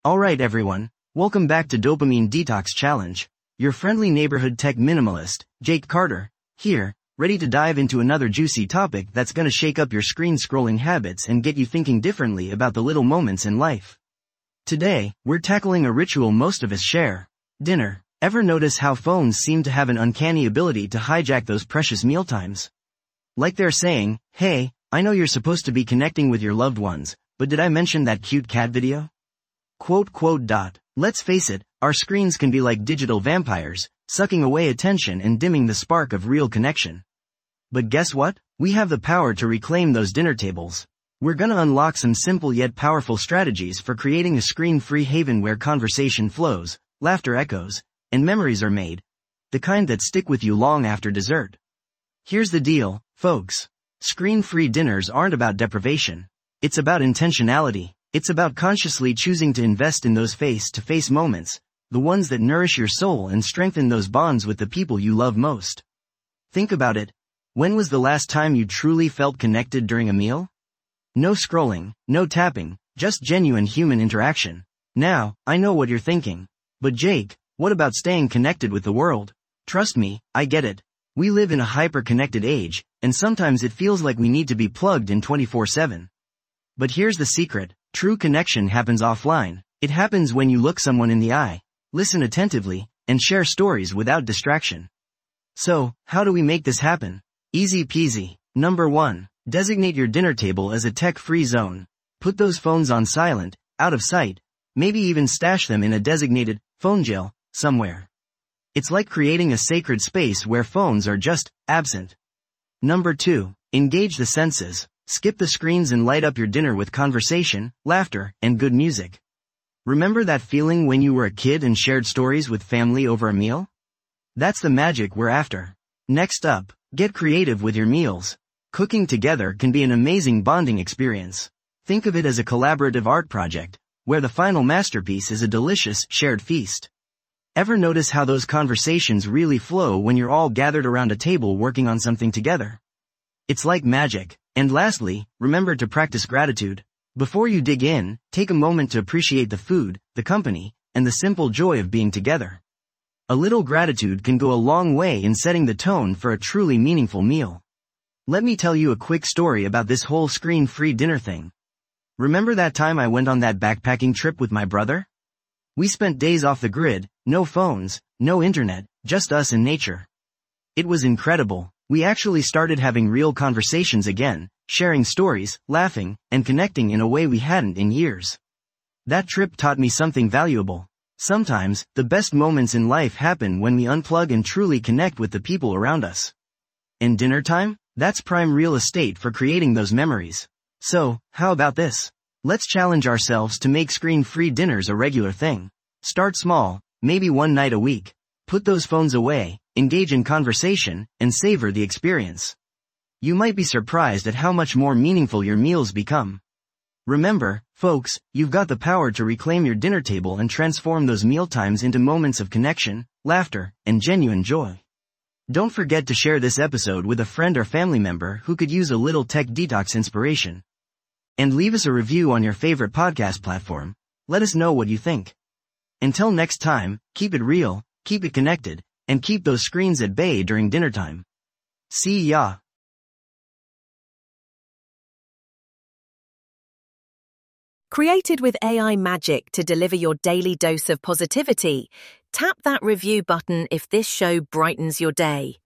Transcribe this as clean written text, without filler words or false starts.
Alright everyone, welcome back to Dopamine Detox Challenge. Your friendly neighborhood tech minimalist, Jake Carter, here, ready to dive into another juicy topic that's gonna shake up your screen scrolling habits and get you thinking differently about the little moments in life. Today, we're tackling a ritual most of us share: dinner. Ever notice how phones seem to have an uncanny ability to hijack those precious mealtimes? Like they're saying, hey, I know you're supposed to be connecting with your loved ones, but did I mention that cute cat video? Let's face it, our screens can be like digital vampires, sucking away attention and dimming the spark of real connection. But guess what? We have the power to reclaim those dinner tables. We're gonna unlock some simple yet powerful strategies for creating a screen-free haven where conversation flows, laughter echoes, and memories are made. The kind that stick with you long after dessert. Here's the deal, folks. Screen-free dinners aren't about deprivation. It's about intentionality. It's about consciously choosing to invest in those face-to-face moments, the ones that nourish your soul and strengthen those bonds with the people you love most. Think about it. When was the last time you truly felt connected during a meal? No scrolling, no tapping, just genuine human interaction. Now, I know what you're thinking. But Jake, what about staying connected with the world? Trust me, I get it. We live in a hyper-connected age, and sometimes it feels like we need to be plugged in 24/7. But here's the secret. True connection happens offline. It happens when you look someone in the eye, listen attentively, and share stories without distraction. So, how do we make this happen? Easy peasy. Number 1. Designate your dinner table as a tech-free zone. Put those phones on silent, out of sight, maybe even stash them in a designated phone jail somewhere. It's like creating a sacred space where phones are just absent. Number 2. Engage the senses. Skip the screens and light up your dinner with conversation, laughter, and good music. Remember that feeling when you were a kid and shared stories with family over a meal? That's the magic we're after. Next up, get creative with your meals. Cooking together can be an amazing bonding experience. Think of it as a collaborative art project, where the final masterpiece is a delicious, shared feast. Ever notice how those conversations really flow when you're all gathered around a table working on something together? It's like magic. And lastly, remember to practice gratitude. Before you dig in, take a moment to appreciate the food, the company, and the simple joy of being together. A little gratitude can go a long way in setting the tone for a truly meaningful meal. Let me tell you a quick story about this whole screen-free dinner thing. Remember that time I went on that backpacking trip with my brother? We spent days off the grid, no phones, no internet, just us and nature. It was incredible. We actually started having real conversations again, sharing stories, laughing, and connecting in a way we hadn't in years. That trip taught me something valuable. Sometimes, the best moments in life happen when we unplug and truly connect with the people around us. And dinner time? That's prime real estate for creating those memories. So, how about this? Let's challenge ourselves to make screen-free dinners a regular thing. Start small, maybe one night a week. Put those phones away, engage in conversation, and savor the experience. You might be surprised at how much more meaningful your meals become. Remember, folks, you've got the power to reclaim your dinner table and transform those mealtimes into moments of connection, laughter, and genuine joy. Don't forget to share this episode with a friend or family member who could use a little tech detox inspiration. And leave us a review on your favorite podcast platform. Let us know what you think. Until next time, keep it real, keep it connected, and keep those screens at bay during dinner time. See ya! Created with AI magic to deliver your daily dose of positivity, tap that review button if this show brightens your day.